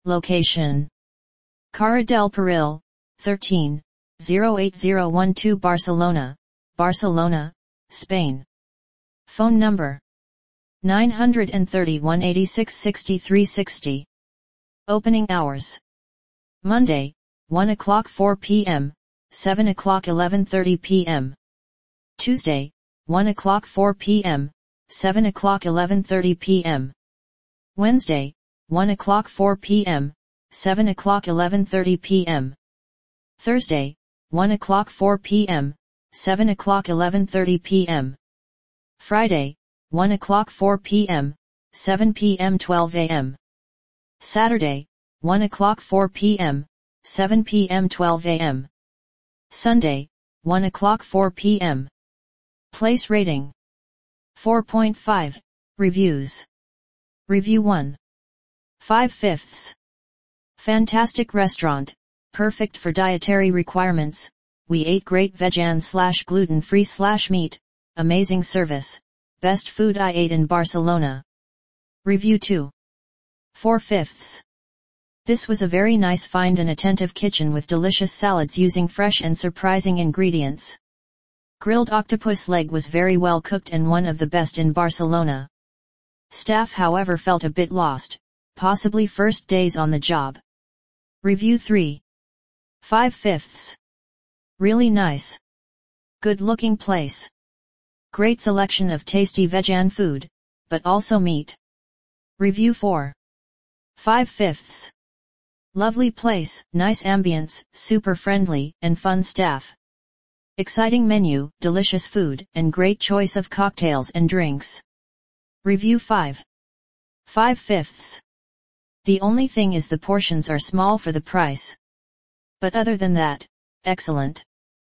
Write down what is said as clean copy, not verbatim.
Location: Cara del Peril, 13, 08012 Barcelona, Barcelona, Spain. Phone number: 931 86 63 60. Opening hours: Monday, 1 o'clock 4 p.m., 7 o'clock 11:30 p.m. Tuesday, 1 o'clock 4 p.m., 7 o'clock 11:30 p.m. Wednesday, 1 o'clock 4 p.m., 7 o'clock 11:30 p.m. Thursday, 1 o'clock 4 p.m., 7 o'clock 11:30 p.m. Friday, 1 o'clock 4 p.m., 7 p.m. 12 a.m. Saturday, 1 o'clock 4 p.m., 7 p.m. 12 a.m. Sunday, 1 o'clock 4 p.m. Place rating: 4.5, Reviews. Review 1. 5/5. Fantastic restaurant, perfect for dietary requirements, we ate great vegan/gluten-free/meat, amazing service, best food I ate in Barcelona. Review 2. 4/5. This was a very nice find and attentive kitchen with delicious salads using fresh and surprising ingredients. Grilled octopus leg was very well cooked and one of the best in Barcelona. Staff however felt a bit lost, possibly first days on the job. Review 3. 5/5. Really nice. Good looking place. Great selection of tasty vegan food, but also meat. Review 4. 5/5. Lovely place, nice ambience, super friendly and fun staff. Exciting menu, delicious food, and great choice of cocktails and drinks. Review 5. 5/5. The only thing is the portions are small for the price. But other than that, excellent.